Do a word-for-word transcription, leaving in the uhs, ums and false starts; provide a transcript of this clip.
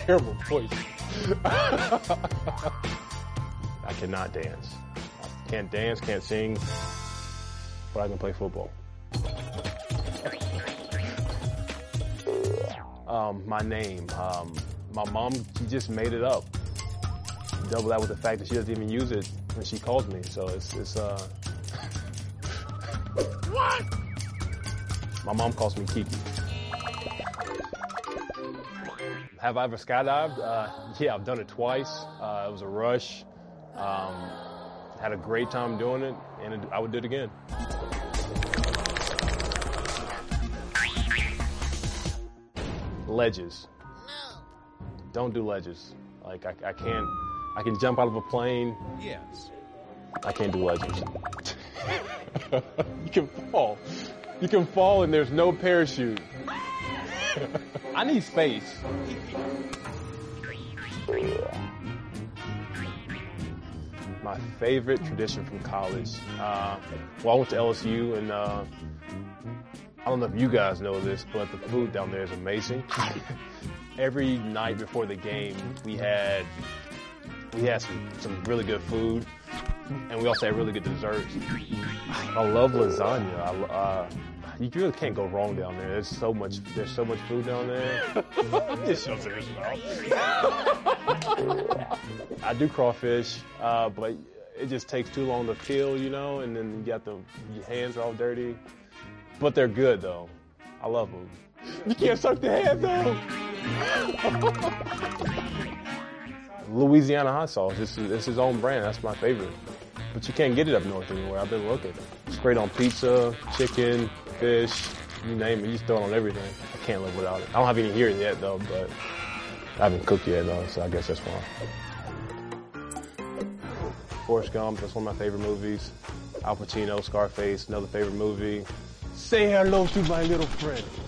terrible voice. I cannot dance. I can't dance, can't sing, but I can play football. Um, my name, um, my mom, she just made it up. Double that with the fact that she doesn't even use it when she calls me, so it's, it's, uh... What? My mom calls me Kiki. Have I ever skydived? Uh, yeah, I've done it twice. Uh, it was a rush. Um, had a great time doing it, and it, I would do it again. Ledges. No. Don't do ledges. Like, I, I can't, I can jump out of a plane. Yes. I can't do ledges. You can fall. You can fall and there's no parachute. I need space. My favorite tradition from college. Uh, well, I went to L S U, and uh, I don't know if you guys know this, but the food down there is amazing. Every night before the game, we had we had some, some really good food, and we also had really good desserts. I love lasagna. I, uh, you really can't go wrong down there. There's so much. There's so much food down there. Just shows your mouth. I do crawfish, uh, but it just takes too long to peel, you know, and then you got the your hands are all dirty. But they're good though. I love them. You can't suck the hand though. Louisiana hot sauce. This is it's his own brand. That's my favorite. But you can't get it up north anywhere. I've been looking. It's great on pizza, chicken, fish, you name it. You just throw it on everything. I can't live without it. I don't have any here yet though, but I haven't cooked yet though, so I guess that's why. Forrest Gump, that's one of my favorite movies. Al Pacino, Scarface, another favorite movie. Say hello to my little friend.